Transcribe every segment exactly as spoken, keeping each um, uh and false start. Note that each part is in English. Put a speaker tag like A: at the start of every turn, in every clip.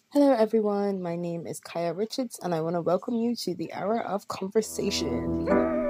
A: Hello everyone, my name is Kaya Richards and I want to welcome you to the Hour of Conversation.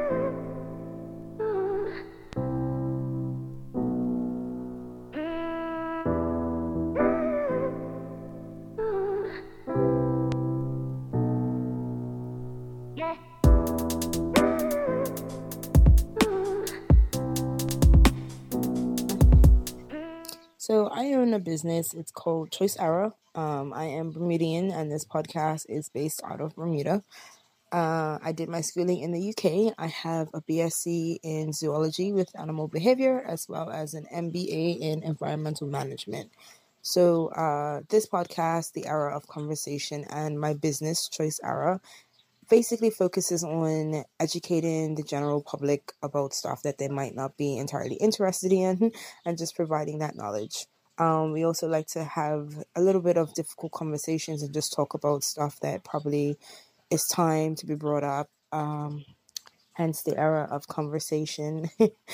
A: So I own a business, it's called Choice Arrow. Um, I am Bermudian and this podcast is based out of Bermuda. Uh, I did my schooling in the U K. I have a B S c in zoology with animal behavior as well as an M B A in environmental management. So uh, this podcast, The Hour of Conversation, and my business, Choice Arrow, basically focuses on educating the general public about stuff that they might not be entirely interested in and just providing that knowledge. Um, we also like to have a little bit of difficult conversations and just talk about stuff that probably is time to be brought up. Um, hence the era of conversation.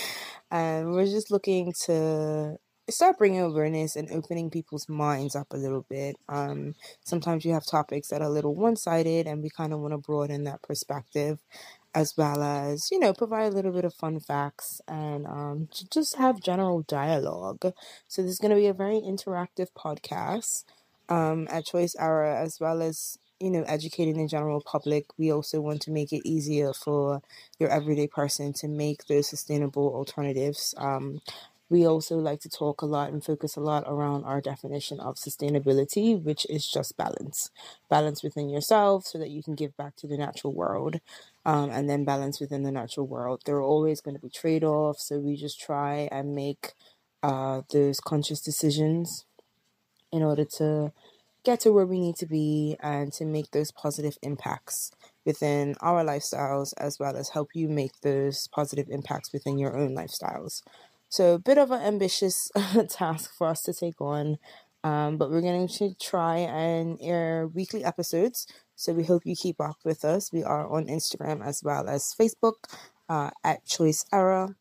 A: And we're just looking to start bringing awareness and opening people's minds up a little bit. Um, sometimes you have topics that are a little one-sided and we kind of want to broaden that perspective, as well as, you know, provide a little bit of fun facts and um, just have general dialogue. So this is going to be a very interactive podcast um, at Choice Hour, as well as, you know, educating the general public. We also want to make it easier for your everyday person to make those sustainable alternatives. Um, we also like to talk a lot and focus a lot around our definition of sustainability, which is just balance. Balance within yourself so that you can give back to the natural world, um, and then balance within the natural world. There are always going to be trade-offs, so we just try and make uh, those conscious decisions in order to get to where we need to be and to make those positive impacts within our lifestyles, as well as help you make those positive impacts within your own lifestyles. So a bit of an ambitious task for us to take on, um, but we're going to try and air weekly episodes. So we hope you keep up with us. We are on Instagram as well as Facebook uh, at Choice Era.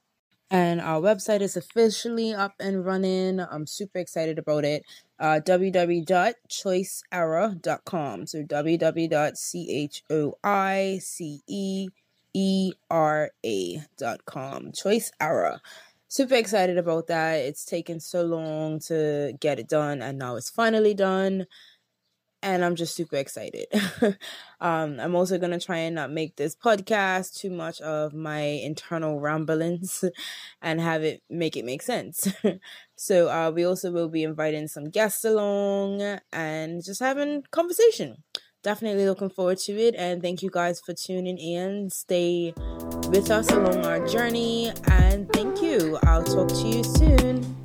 A: And our website is officially up and running. I'm super excited about it. Uh, w w w dot choice era dot com. So w w w dot choiceera dot com. Choice Era. Super excited about that. It's taken so long to get it done, and now it's finally done. And I'm just super excited. um, I'm also going to try and not make this podcast too much of my internal ramblings and have it make it make sense. so uh, we also will be inviting some guests along and just having conversation. Definitely looking forward to it. And thank you guys for tuning in. Stay with us along our journey. And thank you. I'll talk to you soon.